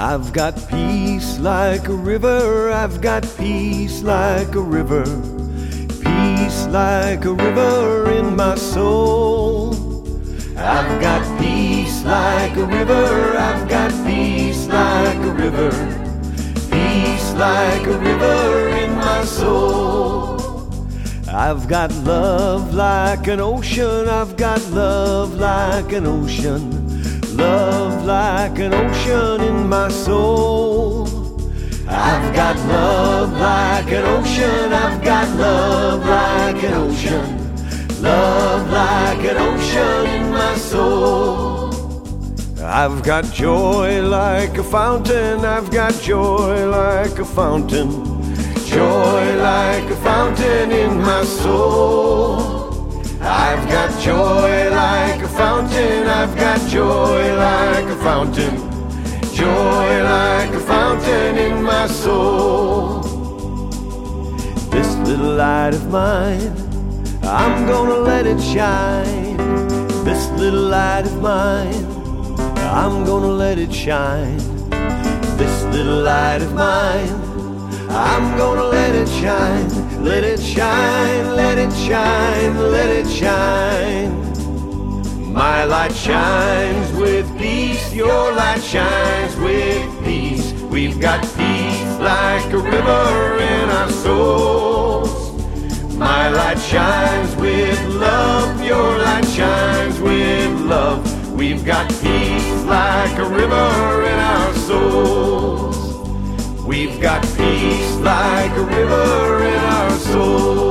I've got peace like a river, I've got peace like a river, peace like a river in my soul. I've got peace like a river, I've got peace like a river, peace like a river in my soul. I've got love like an ocean, I've got love like an ocean, love like an ocean in my soul. I've got love like an ocean, I've got love like an ocean, love like an ocean in my soul. I've got joy like a fountain, I've got joy like a fountain, joy like a fountain in my soul. I've got joy like a fountain, I've got joy like a fountain, joy like a fountain in my soul. This little light of mine, I'm gonna let it shine. This little light of mine, I'm gonna let it shine. This little light of mine, I'm gonna let it shine. Let it shine, let it shine, let it shine. My light shines with peace, your light shines with peace. We've got peace like a river in our souls. My light shines with love, your light shines with love. We've got peace like a river in our souls. We've got peace like a river in our souls.